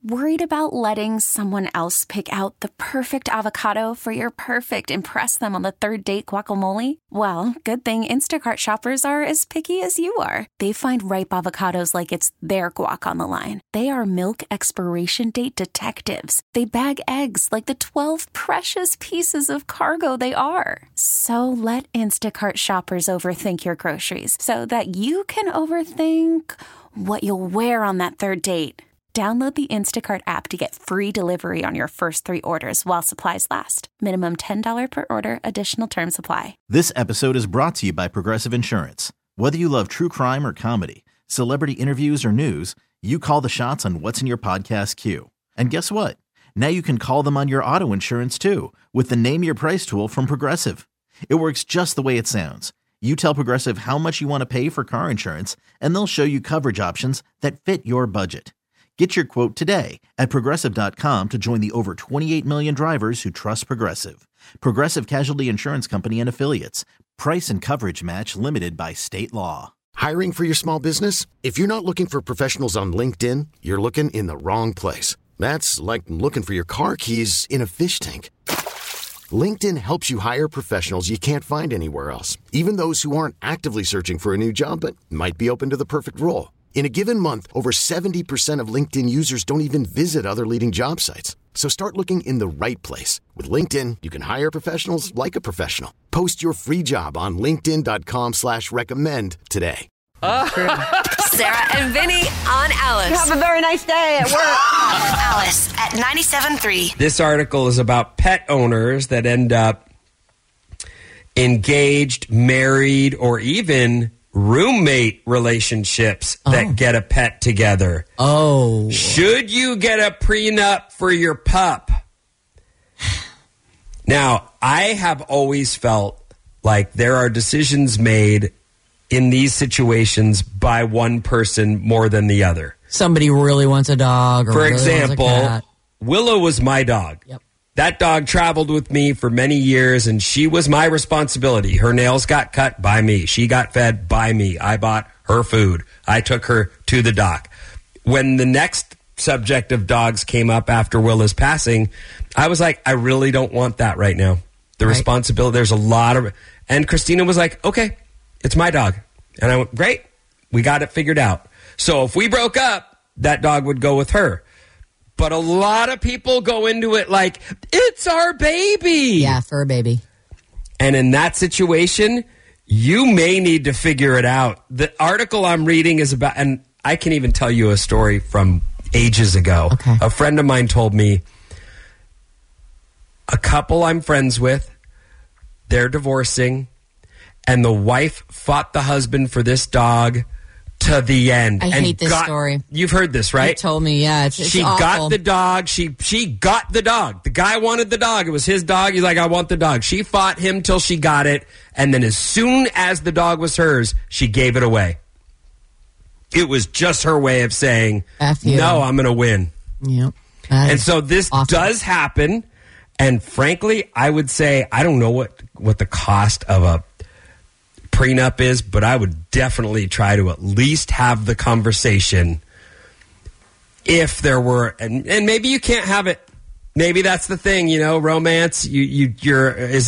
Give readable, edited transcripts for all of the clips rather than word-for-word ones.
Worried about letting someone else pick out the perfect avocado for your perfect impress them on the third date guacamole? Well, good thing Instacart shoppers are as picky as you are. They find ripe avocados like it's their guac on the line. They are milk expiration date detectives. They bag eggs like the 12 precious pieces of cargo they are. So let Instacart shoppers overthink your groceries so that you can overthink what you'll wear on that third date. Download the Instacart app to get free delivery on your first 3 orders while supplies last. Minimum $10 per order. Additional terms apply. This episode is brought to you by Progressive Insurance. Whether you love true crime or comedy, celebrity interviews or news, you call the shots on what's in your podcast queue. And guess what? Now you can call them on your auto insurance too with the Name Your Price tool from Progressive. It works just the way it sounds. You tell Progressive how much you want to pay for car insurance, and they'll show you coverage options that fit your budget. Get your quote today at Progressive.com to join the over 28 million drivers who trust Progressive. Progressive Casualty Insurance Company and Affiliates. Price and coverage match limited by state law. Hiring for your small business? If you're not looking for professionals on LinkedIn, you're looking in the wrong place. That's like looking for your car keys in a fish tank. LinkedIn helps you hire professionals you can't find anywhere else, even those who aren't actively searching for a new job but might be open to the perfect role. In a given month, over 70% of LinkedIn users don't even visit other leading job sites. So start looking in the right place. With LinkedIn, you can hire professionals like a professional. Post your free job on linkedin.com/recommend today. Sarah and Vinny on Alice. Have a very nice day at work. Alice at 97.3. This article is about pet owners that end up engaged, married, or even roommate relationships that get a pet together. Oh. Should you get a prenup for your pup? Now, I have always felt like there are decisions made in these situations by one person more than the other. Somebody really wants a dog. Or for really example, wants a cat. Willow was my dog. Yep. That dog traveled with me for many years, and she was my responsibility. Her nails got cut by me. She got fed by me. I bought her food. I took her to the doc. When the next subject of dogs came up after Willow's passing, I was like, I really don't want that right now. The responsibility, there's a lot of... And Christina was like, okay, it's my dog. And I went, great, we got it figured out. So if we broke up, that dog would go with her. But a lot of people go into it like, it's our baby. Yeah, fur baby. And in that situation, you may need to figure it out. The article I'm reading is about, and I can even tell you a story from ages ago. Okay. A friend of mine told me, a couple I'm friends with, they're divorcing, and the wife fought the husband for this dog to the end. I hate this story. You've heard this, right? You told me, yeah. It's she awful. got the dog. She got the dog. The guy wanted the dog. It was his dog. He's like, I want the dog. She fought him till she got it. And then as soon as the dog was hers, she gave it away. It was just her way of saying, no, I'm going to win. Yep. And so this does happen. And frankly, I would say, I don't know what the cost of a prenup is, but I would definitely try to at least have the conversation if there were, and maybe you can't have it. Maybe that's the thing, romance. Does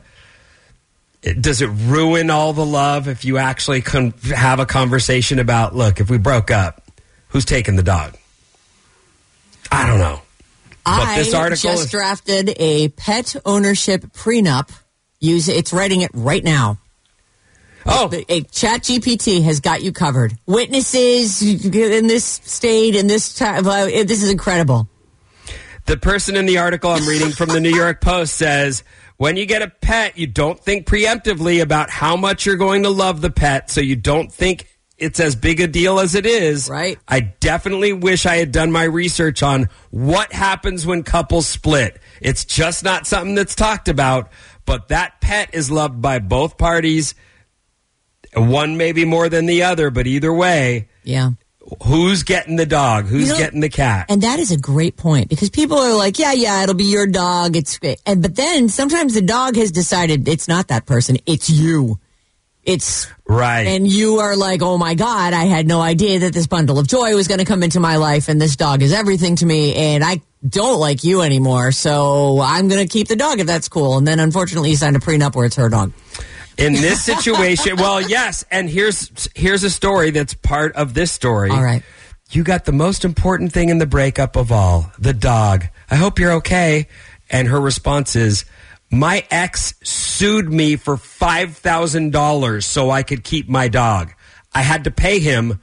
it ruin all the love if you actually have a conversation about, look, if we broke up, who's taking the dog? I don't know. But this article just drafted a pet ownership prenup. It's writing it right now. Oh, ChatGPT has got you covered. Witnesses in this state, in this time. This is incredible. The person in the article I'm reading from the New York Post says, when you get a pet, you don't think preemptively about how much you're going to love the pet, so you don't think it's as big a deal as it is. Right. I definitely wish I had done my research on what happens when couples split. It's just not something that's talked about, but that pet is loved by both parties. One maybe more than the other, but either way, yeah. Who's getting the dog? Who's getting the cat? And that is a great point, because people are like, yeah, it'll be your dog. It's great. But then sometimes the dog has decided it's not that person. It's you. It's right. And you are like, oh my God, I had no idea that this bundle of joy was going to come into my life, and this dog is everything to me, and I don't like you anymore, so I'm going to keep the dog if that's cool. And then unfortunately you signed a prenup where it's her dog. In this situation, well, yes, and here's a story that's part of this story. All right. You got the most important thing in the breakup of all, the dog. I hope you're okay. And her response is, my ex sued me for $5,000 so I could keep my dog. I had to pay him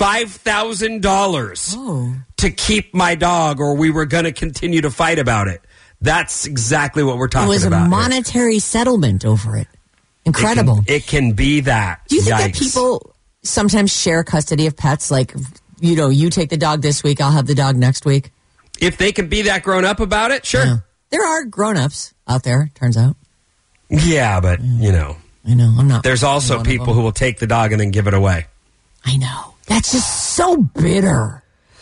$5,000 to keep my dog, or we were going to continue to fight about it. That's exactly what we're talking about. It was a monetary settlement over it. Incredible. It can be that. Do you think Yikes. that people sometimes share custody of pets? Like, you take the dog this week, I'll have the dog next week. If they can be that grown up about it, sure. Yeah. There are grown-ups out there, turns out. Yeah, but, I know, I'm not. There's also people who will take the dog and then give it away. I know. That's just so bitter.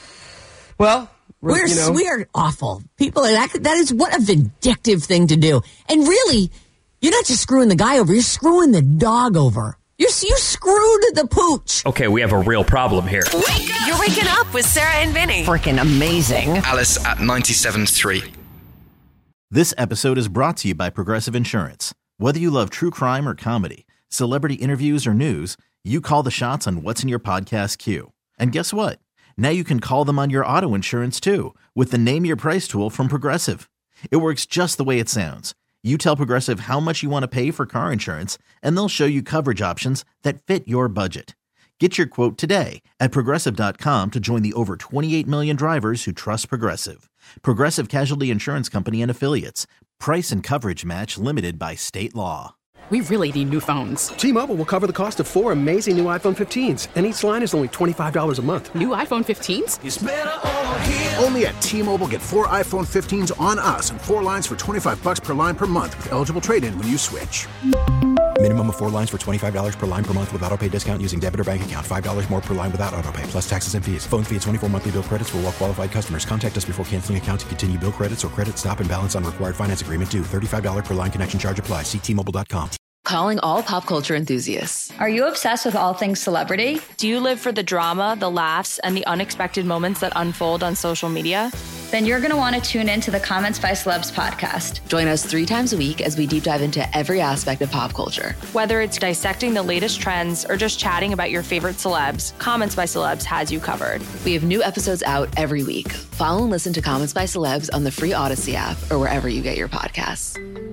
Well, we are awful. People, that is what a vindictive thing to do. And really, you're not just screwing the guy over, you're screwing the dog over. You screwed the pooch. Okay, we have a real problem here. You're waking up with Sarah and Vinny. Freaking amazing. Alice at 97.3. This episode is brought to you by Progressive Insurance. Whether you love true crime or comedy, celebrity interviews or news, you call the shots on what's in your podcast queue. And guess what? Now you can call them on your auto insurance too with the Name Your Price tool from Progressive. It works just the way it sounds. You tell Progressive how much you want to pay for car insurance, and they'll show you coverage options that fit your budget. Get your quote today at Progressive.com to join the over 28 million drivers who trust Progressive. Progressive Casualty Insurance Company and Affiliates. Price and coverage match limited by state law. We really need new phones. T-Mobile will cover the cost of 4 amazing new iPhone 15s, and each line is only $25 a month. New iPhone 15s? It's better over here. Only at T-Mobile, get 4 iPhone 15s on us and 4 lines for $25 per line per month with eligible trade-in when you switch. Minimum of 4 lines for $25 per line per month with autopay discount using debit or bank account. $5 more per line without autopay, plus taxes and fees. Phone fee at 24 monthly bill credits for well-qualified customers. Contact us before canceling account to continue bill credits or credit stop and balance on required finance agreement due. $35 per line connection charge applies. See T-Mobile.com. Calling all pop culture enthusiasts. Are you obsessed with all things celebrity? Do you live for the drama, the laughs, and the unexpected moments that unfold on social media? Then you're going to want to tune in to the Comments by Celebs podcast. Join us 3 times a week as we deep dive into every aspect of pop culture. Whether it's dissecting the latest trends or just chatting about your favorite celebs, Comments by Celebs has you covered. We have new episodes out every week. Follow and listen to Comments by Celebs on the free Odyssey app or wherever you get your podcasts.